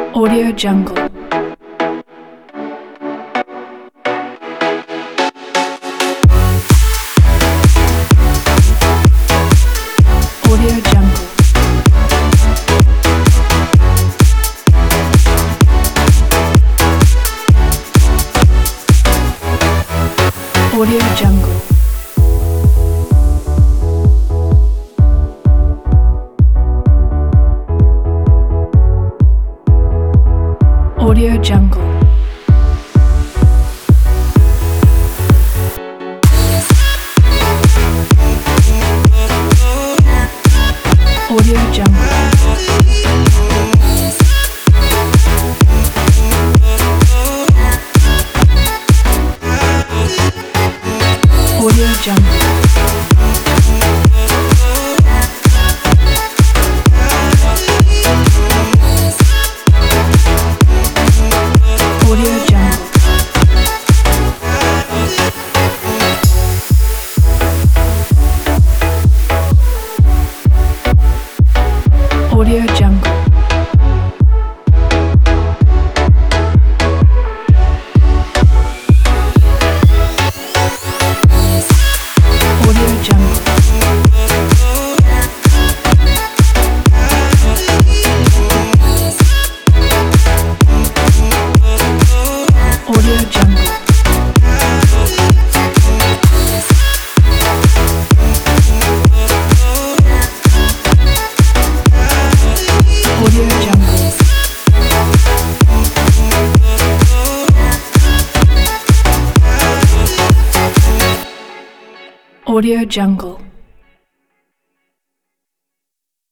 Audio Jungle. Audio Jungle. Audio Jungle. Audio Jungle. Audio Jungle. Audio Jungle. Audio Jungle. Audio Jungle. Audio Jungle. Audio Jungle. Audio Jungle.